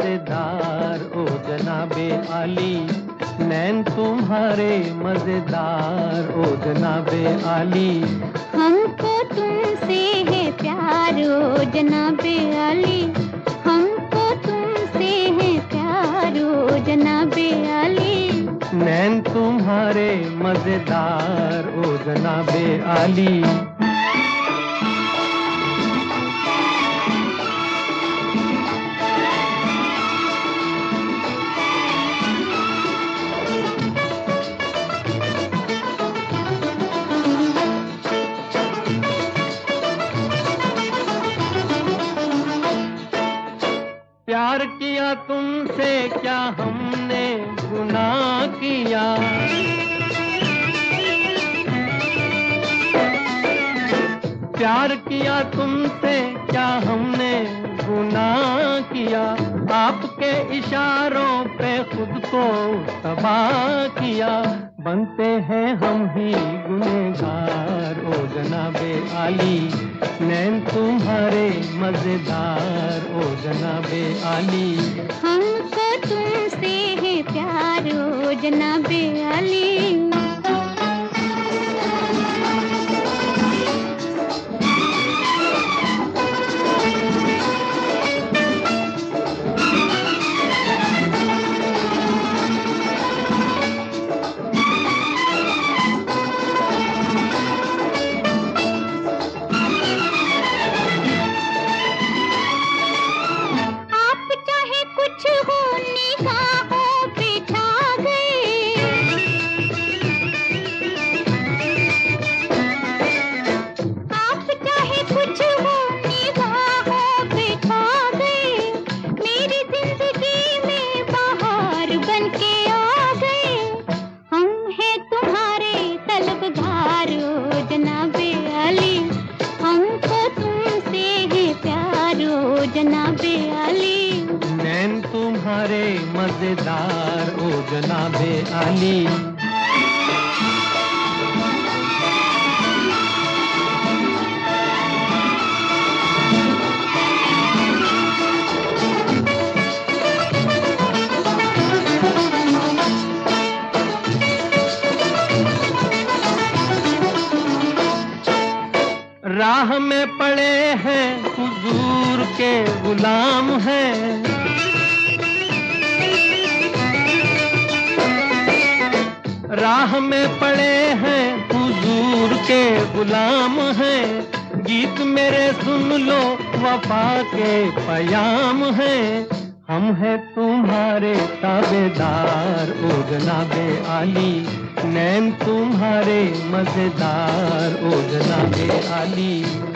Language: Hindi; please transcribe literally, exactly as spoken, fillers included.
मजेदार ओ जनाबे आली, नैन तुम्हारे मजेदार ओ जनाबे आली। हमको तुमसे है प्यार ओ जनाबे आली, हमको तुमसे है प्यार ओ जनाबे आली। नैन तुम्हारे मजेदार ओ जनाबे आली। प्यार किया तुमसे क्या हमने गुनाह किया, प्यार किया तुमसे क्या हमने गुनाह किया, आपके इशारों पे खुद को तबाह किया। बनते हैं हम ही गुनहगार ओ जनाबे आली, नैन तुम्हारे मजेदार ओ जनाबे आली। हमको तुमसे है प्यार ओ जनाबे आली। जनाबे आली, नैन तुम्हारे मजेदार ओ जनाबे आली। राह में पड़े हैं हुजूर के गुलाम हैं, राह में पड़े हैं हुजूर के गुलाम हैं। गीत मेरे सुन लो वफा के पयाम हैं, हम हैं तुम्हारे ताबेदार ओ जनाबे आली, नैन तुम्हारे मजेदार ओ जनाबे आली।